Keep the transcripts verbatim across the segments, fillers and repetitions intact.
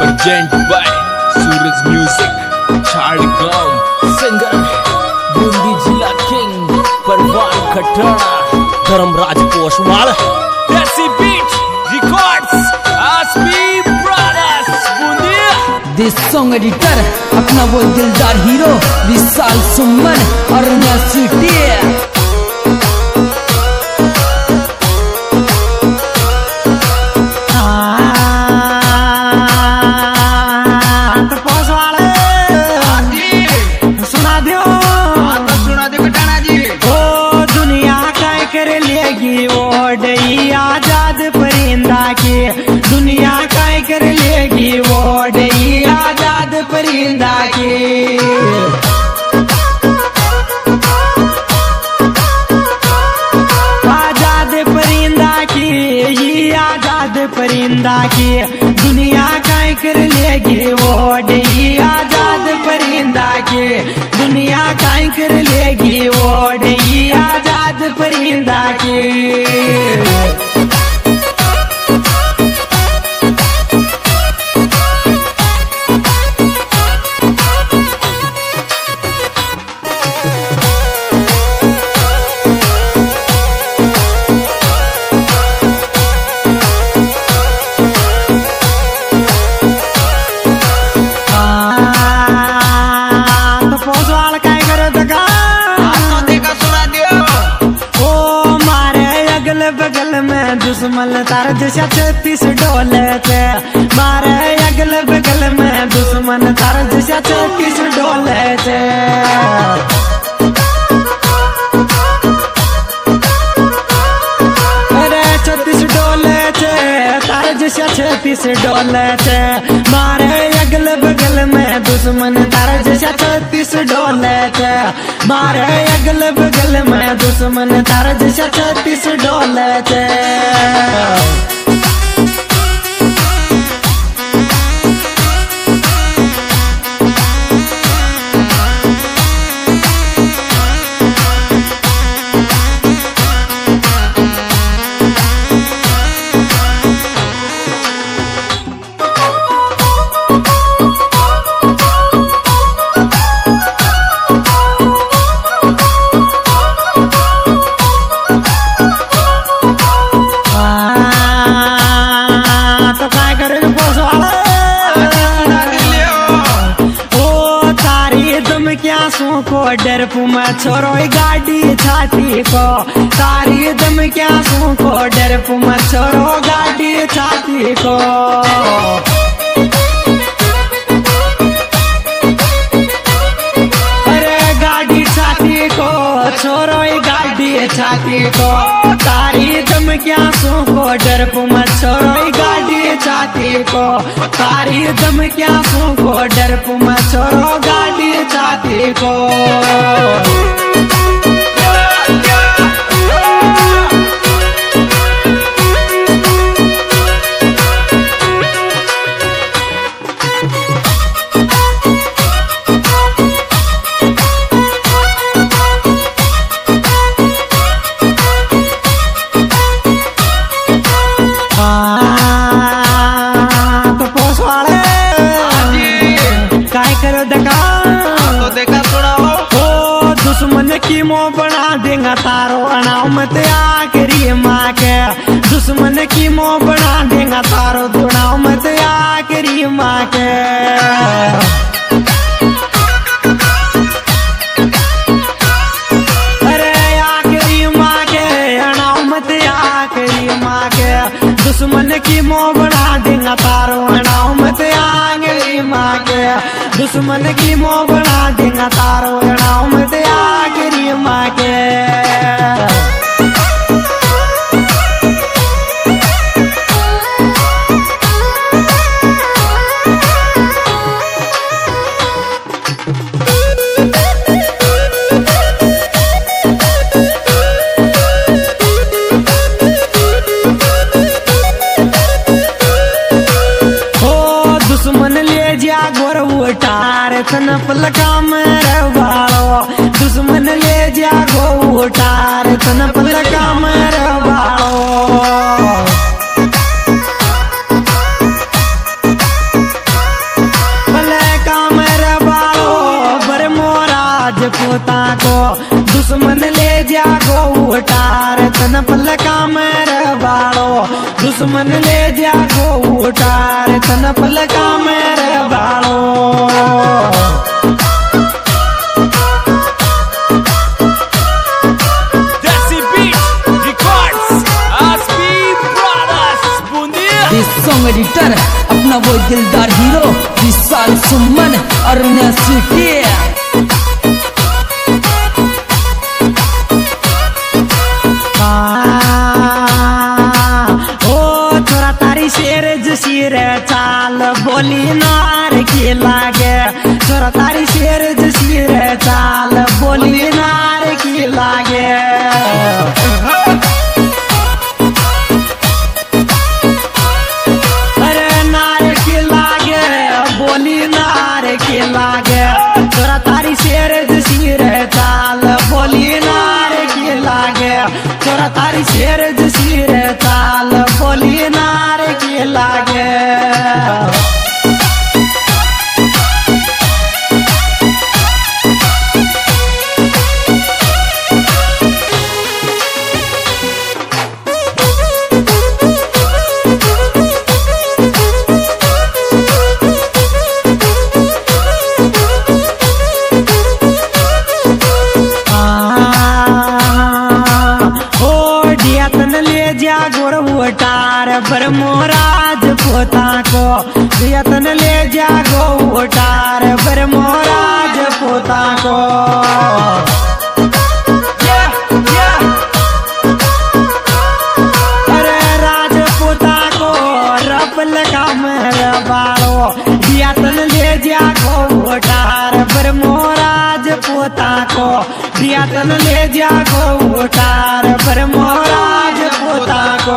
Present by Suraj music Jhadgaon singer Bundi जिला king Parwan Khatana Dharmraj Poshwal desi beat records Aasmi brothers Bundi. This song editor अपना वो दिलदार हीरो विशाल सुमन और सिटी आजाद परिंदा की दुनिया काय कर लेगी वो डई आजाद परिंदा की। आजाद परिंदा की ये आजाद परिंदा की दुनिया काय कर लेगी वो डई आजाद परिंदा की दुनिया काय कर लेगी वो डई आजाद परिंदा की। बगल में दुश्मन तार जैसा छत्तीस डोले थे मारे अगल बगल में दुश्मन तार जैसा छत्तीस डोले थे। अरे छत्तीस डोले थे तार जैसा छत्तीस डोले थे मारे अगल बगल में दुश्मन तार जैसा छत्तीस डोले थे मारे अगल बगल में दुश्मन तार जैसा छत्तीस डोले थे। को डर पुमा छोरो गाड़ी छाती को तारी दम क्या सू को डर पुमा छोरो गाड़ी छाती को। अरे गाड़ी छाती को छोरो गाड़ी छाती को तारी दम क्या सू को डर पुमा छोरो गाड़ी छाती को तारी दम क्या सू को डर पुमा छोरो गाड़ी छाती को। दुश्मन की मोह बना देगा तारो अनामत आखिरी माँ के दुश्मन की मोह बना देगा तारो अनामत आखिरी माँ के। अरे आखिरी माँ के अनामत आखिरी माँ के दुश्मन की मोह बना देगा तारो अनामत आखिरी माँ के दुश्मन की मोह बना देगा तारो अनामत आखिरी माँ के। दुश्मन ले जा गोर उठार तन पलका में बाड़ो दुश्मन ले जा गो उठार तन पलका में बाड़ो। जागो उठार तन पलका मेरे बाड़ो दुश्मन ले जागो उठार तन पलका मेरे बाड़ो सॉन्ग एडिटर अपना वो दिलदार हीरो विशाल सुमन और नसीटी शेर जशीर चाल बोली नार की लागे छोरा तारी शेर जशीर चाल बोली नार की लागे अरे नार की लागे बोली नार की लागे छोरा तारी शेर जशीर चाल बोली नार की लागे छोरा तारी शेर जशीर चाल बोली नार की लागे पर मोराज पोता को यतन ले जागो उठार पर मोराज पोता को अरे राज पोता को रपल का मेरे बाड़ो यतन ले जागो उठार पर मोराज पोता को यतन ले जागो उठार पर मोराज पोता को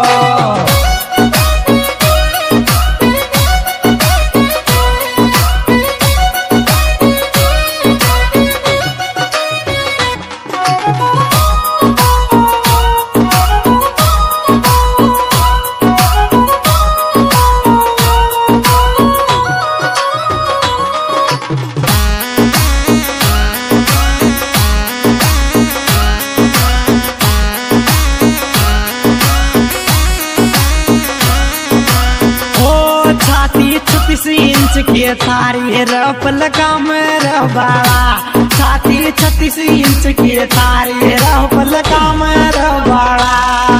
इंच के थारी रपल का मेरा बाड़ा छाती छत्तीस इंच के थारी रपल का मेरा बाड़ा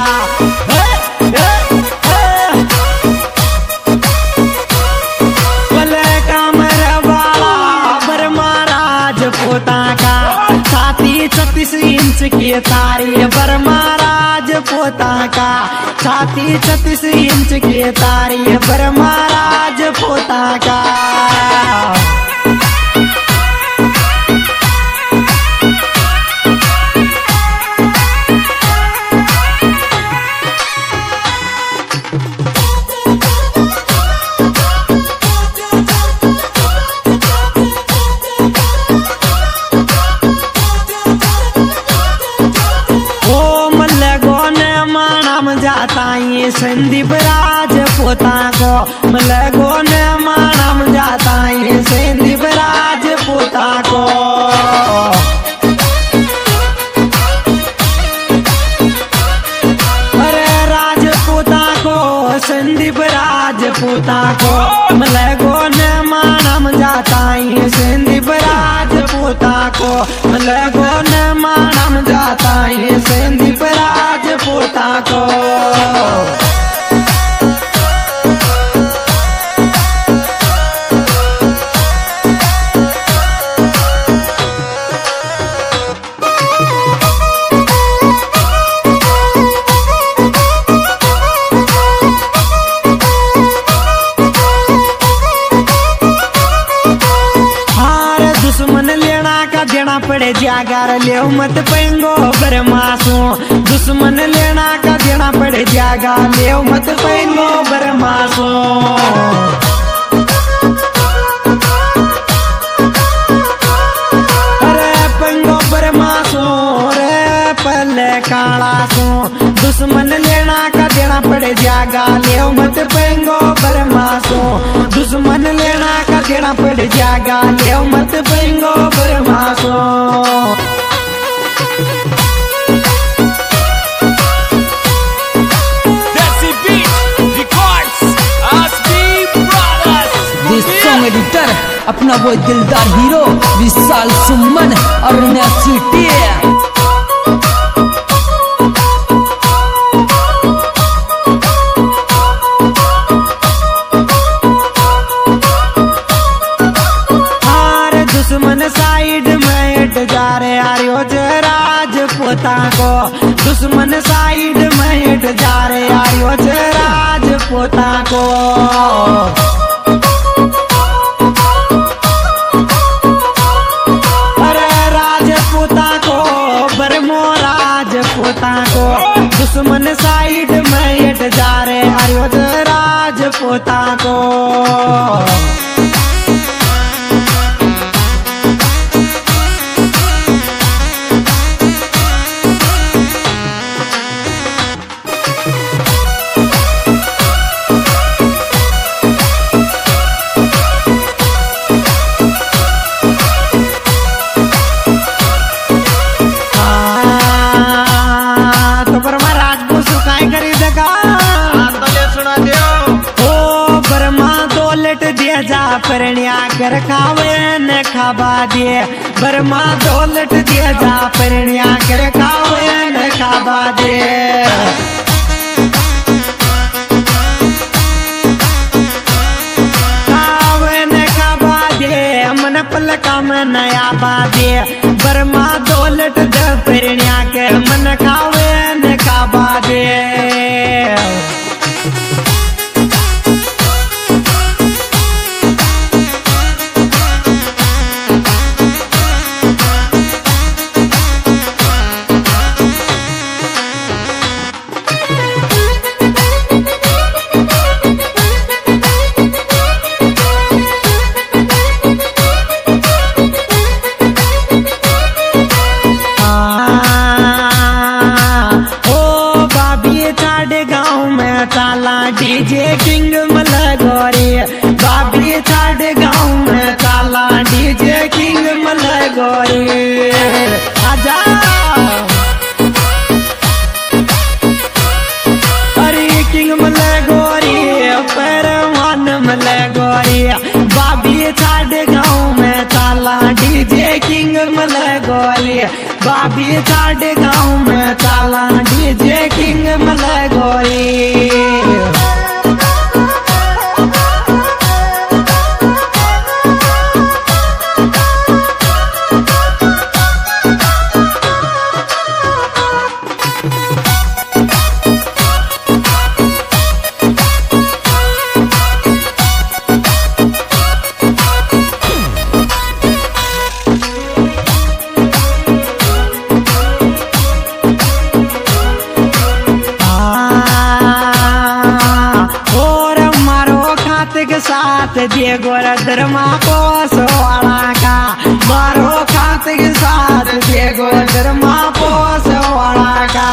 पले का मेरा बाड़ा बर्मा राज पोता का छाती छत्तीस इंच के थारी बर्मा राज पोता का छाती छत्तीस इंच के तारी बर्मा राज पोता का संदीप राज पोता को मलगो ने मानम जाता है संदीप राज पोता को अरे राज पोता को संदीप राज पोता को मलगो ने मानम जाता है संदीप राज पोता को मलगो ने मानम जाता है संदीप राज पोता को पड़े जागर ले मत पेंगो बरमासो दुश्मन लेना का देना पड़े जागा ले मत पेंगो बरमासो अरे पेंगो बरमासो रे पले काला सो दुश्मन लेना का देना पड़े जागा ले मत पेंगो बरमासो दुश्मन लेना का देना पड़े जागा ले मत पेंगो बरमासो सॉन्ग एडिटर अपना वो दिलदार हीरो विशाल सुमन और नया सिटी। दुश्मन साइड में हट जा रे आर्यो राजपूता को, दुश्मन साइड में हट जा रे आर्यो राजपूता को। अरे राजपूता को बरमो राजपूता को, दुश्मन साइड में हट जा रे आर्यो राजपूता को। परण्या कर खावे न खाबा दे, बरमा दौलत दिया जा परण्या कर खावे न खाबा दे। खावे न खाबा दे मन पलका में नया बादे, बरमा दौलत दे परण्या के मन खावे न खाबा दे। डीजे किंग मलगोरी बाबरी छाड़ गाँव में काला, डीजे किंग मलगोरी आजा। अरे किंग मलगोरी परवान मलगोरी बाबी छाड़ गाँव में काला, डीजे किंग मलगोरी बाबी छाड़ गाँव में काला, डीजे किंग मलगोरी। साथ दिए गोरा धर्मा को सोवाला का, मारो खात के साथ दिए गोरा धर्मा को सोवाला का।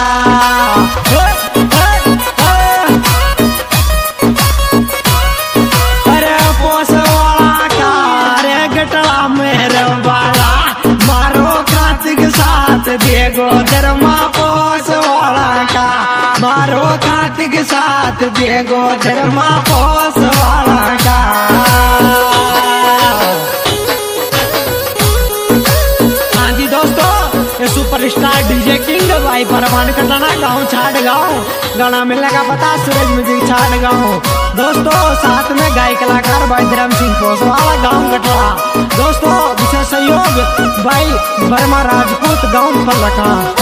अरे पोसवाला का रे गटला में रवाला, मारो खात के साथ दिए गोरा धर्मा को सोवाला का, मारो खात के साथ दिए गोरा धर्मा को सोवाला का। हाँ जी दोस्तों, ये सुपरस्टार डीजे किंग भाई परवान कटाना गाँव छाड़ गाँव, गाना मिलने का पता सूरज म्यूजिक छाड़ गाँव। दोस्तों साथ में गाय कलाकार भाई धर्म सिंह पोसवाला गाँव कटरा। दोस्तों विशेष सहयोग भाई वर्मा राजपूत गाँव पर रखा।